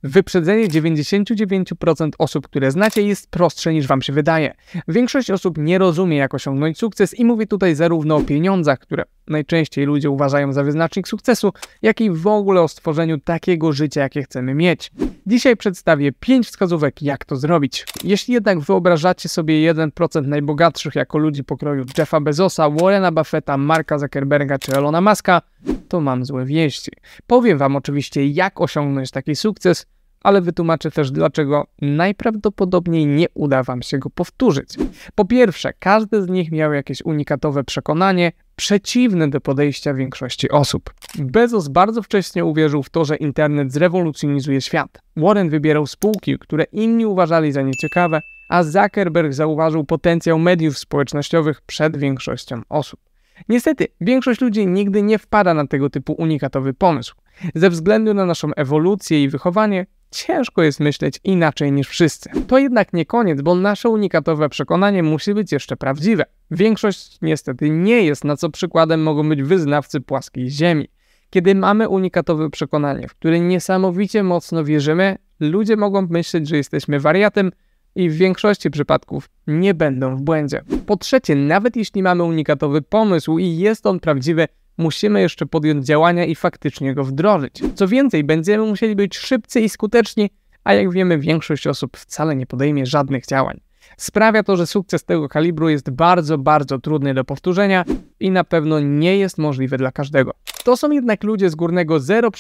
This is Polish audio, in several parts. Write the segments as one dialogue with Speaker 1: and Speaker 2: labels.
Speaker 1: Wyprzedzenie 99% osób, które znacie, jest prostsze niż wam się wydaje. Większość osób nie rozumie, jak osiągnąć sukces i mówię tutaj zarówno o pieniądzach, które najczęściej ludzie uważają za wyznacznik sukcesu, jak i w ogóle o stworzeniu takiego życia, jakie chcemy mieć. Dzisiaj przedstawię 5 wskazówek, jak to zrobić. Jeśli jednak wyobrażacie sobie 1% najbogatszych jako ludzi pokroju Jeffa Bezosa, Warrena Buffetta, Marka Zuckerberga czy Elona Muska, to mam złe wieści. Powiem wam oczywiście, jak osiągnąć taki sukces, ale wytłumaczę też, dlaczego najprawdopodobniej nie uda wam się go powtórzyć. Po pierwsze, każdy z nich miał jakieś unikatowe przekonanie, przeciwne do podejścia większości osób. Bezos bardzo wcześnie uwierzył w to, że internet zrewolucjonizuje świat. Warren wybierał spółki, które inni uważali za nieciekawe, a Zuckerberg zauważył potencjał mediów społecznościowych przed większością osób. Niestety, większość ludzi nigdy nie wpada na tego typu unikatowy pomysł. Ze względu na naszą ewolucję i wychowanie, ciężko jest myśleć inaczej niż wszyscy. To jednak nie koniec, bo nasze unikatowe przekonanie musi być jeszcze prawdziwe. Większość niestety nie jest, na co przykładem mogą być wyznawcy płaskiej ziemi. Kiedy mamy unikatowe przekonanie, w które niesamowicie mocno wierzymy, ludzie mogą myśleć, że jesteśmy wariatem i w większości przypadków nie będą w błędzie. Po trzecie, nawet jeśli mamy unikatowy pomysł i jest on prawdziwy, musimy jeszcze podjąć działania i faktycznie go wdrożyć. Co więcej, będziemy musieli być szybcy i skuteczni, a jak wiemy, większość osób wcale nie podejmie żadnych działań. Sprawia to, że sukces tego kalibru jest bardzo trudny do powtórzenia i na pewno nie jest możliwy dla każdego. To są jednak ludzie z górnego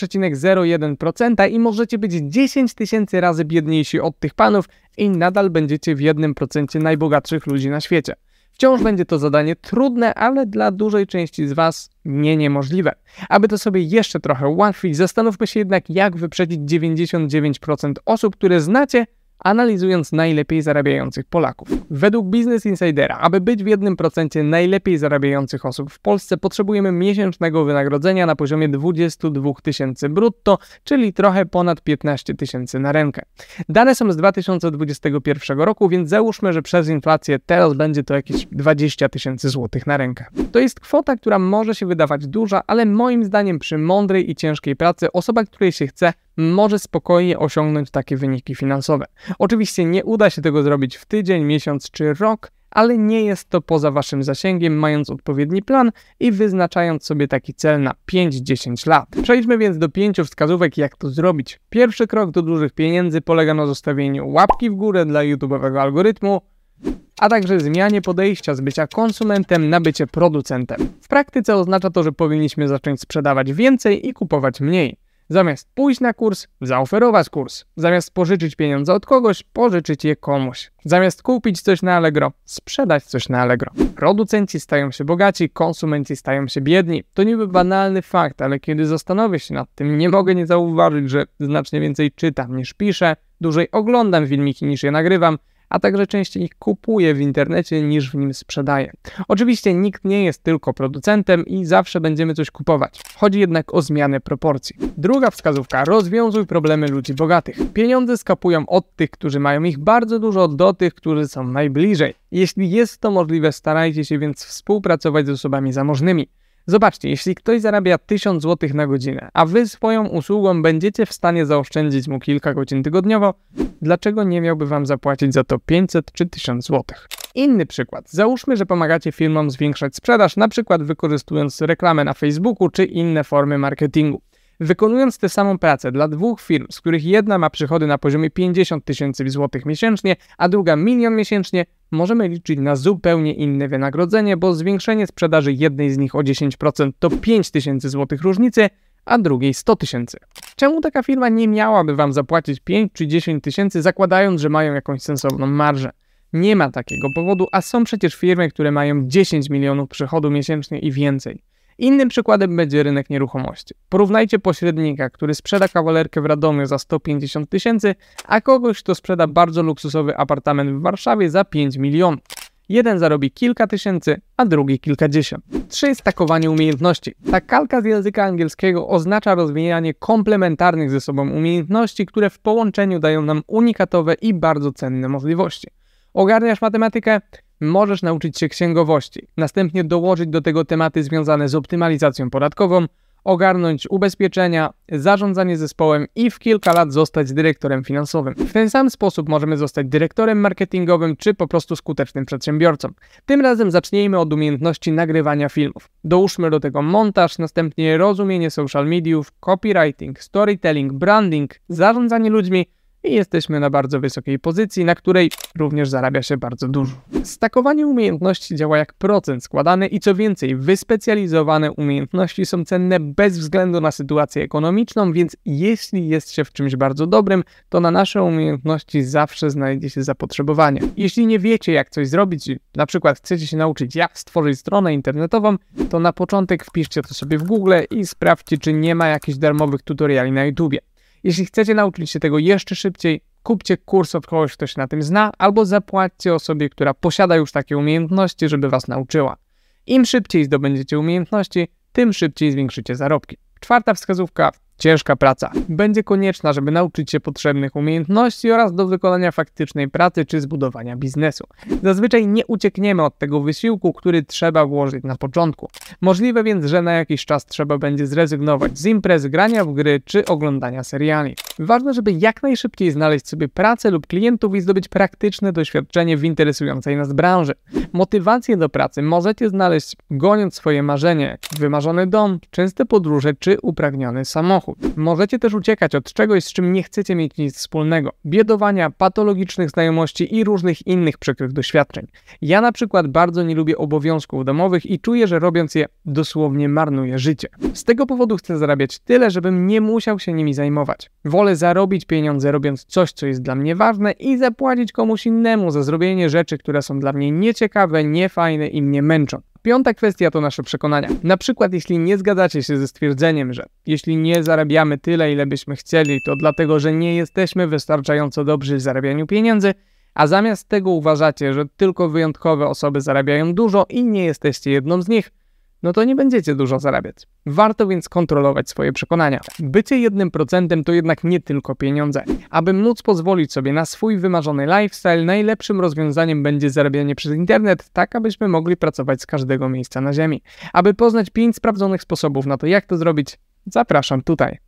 Speaker 1: 0,01% i możecie być 10 000 razy biedniejsi od tych panów i nadal będziecie w 1% najbogatszych ludzi na świecie. Wciąż będzie to zadanie trudne, ale dla dużej części z was nie niemożliwe. Aby to sobie jeszcze trochę ułatwić, zastanówmy się jednak, jak wyprzedzić 99% osób, które znacie, analizując najlepiej zarabiających Polaków. Według Business Insidera, aby być w 1% najlepiej zarabiających osób w Polsce, potrzebujemy miesięcznego wynagrodzenia na poziomie 22 000 brutto, czyli trochę ponad 15 000 na rękę. Dane są z 2021 roku, więc załóżmy, że przez inflację teraz będzie to jakieś 20 000 złotych na rękę. To jest kwota, która może się wydawać duża, ale moim zdaniem przy mądrej i ciężkiej pracy osoba, której się chce, może spokojnie osiągnąć takie wyniki finansowe. Oczywiście nie uda się tego zrobić w tydzień, miesiąc czy rok, ale nie jest to poza waszym zasięgiem, mając odpowiedni plan i wyznaczając sobie taki cel na 5-10 lat. Przejdźmy więc do 5 wskazówek, jak to zrobić. Pierwszy krok do dużych pieniędzy polega na zostawieniu łapki w górę dla YouTube'owego algorytmu, a także zmianie podejścia z bycia konsumentem na bycie producentem. W praktyce oznacza to, że powinniśmy zacząć sprzedawać więcej i kupować mniej. Zamiast pójść na kurs, zaoferować kurs. Zamiast pożyczyć pieniądze od kogoś, pożyczyć je komuś. Zamiast kupić coś na Allegro, sprzedać coś na Allegro. Producenci stają się bogaci, konsumenci stają się biedni. To niby banalny fakt, ale kiedy zastanowię się nad tym, nie mogę nie zauważyć, że znacznie więcej czytam niż piszę, dłużej oglądam filmiki niż je nagrywam, a także częściej ich kupuję w internecie niż w nim sprzedaję. Oczywiście nikt nie jest tylko producentem i zawsze będziemy coś kupować. Chodzi jednak o zmianę proporcji. Druga wskazówka. Rozwiązuj problemy ludzi bogatych. Pieniądze skapują od tych, którzy mają ich bardzo dużo, do tych, którzy są najbliżej. Jeśli jest to możliwe, starajcie się więc współpracować z osobami zamożnymi. Zobaczcie, jeśli ktoś zarabia 1000 zł na godzinę, a wy swoją usługą będziecie w stanie zaoszczędzić mu kilka godzin tygodniowo, dlaczego nie miałby wam zapłacić za to 500 czy 1000 zł? Inny przykład. Załóżmy, że pomagacie firmom zwiększać sprzedaż, na przykład wykorzystując reklamę na Facebooku czy inne formy marketingu. Wykonując tę samą pracę dla dwóch firm, z których jedna ma przychody na poziomie 50 000 złotych miesięcznie, a druga 1 000 000 miesięcznie, możemy liczyć na zupełnie inne wynagrodzenie, bo zwiększenie sprzedaży jednej z nich o 10% to 5 000 złotych różnicy, a drugiej 100 000. Czemu taka firma nie miałaby wam zapłacić 5 czy 10 000, zakładając, że mają jakąś sensowną marżę? Nie ma takiego powodu, a są przecież firmy, które mają 10 milionów przychodu miesięcznie i więcej. Innym przykładem będzie rynek nieruchomości. Porównajcie pośrednika, który sprzeda kawalerkę w Radomiu za 150 000, a kogoś, kto sprzeda bardzo luksusowy apartament w Warszawie za 5 milionów. Jeden zarobi kilka tysięcy, a drugi kilkadziesiąt. 3. Stakowanie umiejętności. Ta kalka z języka angielskiego oznacza rozwijanie komplementarnych ze sobą umiejętności, które w połączeniu dają nam unikatowe i bardzo cenne możliwości. Ogarniasz matematykę? Możesz nauczyć się księgowości, następnie dołożyć do tego tematy związane z optymalizacją podatkową ogarnąć ubezpieczenia, zarządzanie zespołem i w kilka lat zostać dyrektorem finansowym. W ten sam sposób możemy zostać dyrektorem marketingowym czy po prostu skutecznym przedsiębiorcą. Tym razem zacznijmy od umiejętności nagrywania filmów. Dołóżmy do tego montaż, następnie rozumienie social mediów, copywriting, storytelling, branding, zarządzanie ludźmi i jesteśmy na bardzo wysokiej pozycji, na której również zarabia się bardzo dużo. Stakowanie umiejętności działa jak procent składany i co więcej, wyspecjalizowane umiejętności są cenne bez względu na sytuację ekonomiczną, więc jeśli jest się w czymś bardzo dobrym, to na nasze umiejętności zawsze znajdzie się zapotrzebowanie. Jeśli nie wiecie, jak coś zrobić, na przykład chcecie się nauczyć, jak stworzyć stronę internetową, to na początek wpiszcie to sobie w Google i sprawdźcie, czy nie ma jakichś darmowych tutoriali na YouTubie. Jeśli chcecie nauczyć się tego jeszcze szybciej, kupcie kurs od kogoś, kto się na tym zna, albo zapłaćcie osobie, która posiada już takie umiejętności, żeby was nauczyła. Im szybciej zdobędziecie umiejętności, tym szybciej zwiększycie zarobki. Czwarta wskazówka. Ciężka praca. Będzie konieczna, żeby nauczyć się potrzebnych umiejętności oraz do wykonania faktycznej pracy czy zbudowania biznesu. Zazwyczaj nie uciekniemy od tego wysiłku, który trzeba włożyć na początku. Możliwe więc, że na jakiś czas trzeba będzie zrezygnować z imprez, grania w gry czy oglądania seriali. Ważne, żeby jak najszybciej znaleźć sobie pracę lub klientów i zdobyć praktyczne doświadczenie w interesującej nas branży. Motywację do pracy możecie znaleźć goniąc swoje marzenie, wymarzony dom, częste podróże czy upragniony samochód. Możecie też uciekać od czegoś, z czym nie chcecie mieć nic wspólnego. Biedowania, patologicznych znajomości i różnych innych przykrych doświadczeń. Ja na przykład bardzo nie lubię obowiązków domowych i czuję, że robiąc je dosłownie marnuję życie. Z tego powodu chcę zarabiać tyle, żebym nie musiał się nimi zajmować. Wolę zarobić pieniądze robiąc coś, co jest dla mnie ważne i zapłacić komuś innemu za zrobienie rzeczy, które są dla mnie nieciekawe, niefajne i mnie męczą. Piąta kwestia to nasze przekonania. Na przykład jeśli nie zgadzacie się ze stwierdzeniem, że jeśli nie zarabiamy tyle, ile byśmy chcieli, to dlatego, że nie jesteśmy wystarczająco dobrzy w zarabianiu pieniędzy, a zamiast tego uważacie, że tylko wyjątkowe osoby zarabiają dużo i nie jesteście jedną z nich, no to nie będziecie dużo zarabiać. Warto więc kontrolować swoje przekonania. Bycie 1% to jednak nie tylko pieniądze. Aby móc pozwolić sobie na swój wymarzony lifestyle, najlepszym rozwiązaniem będzie zarabianie przez internet, tak abyśmy mogli pracować z każdego miejsca na ziemi. Aby poznać 5 sprawdzonych sposobów na to, jak to zrobić, zapraszam tutaj.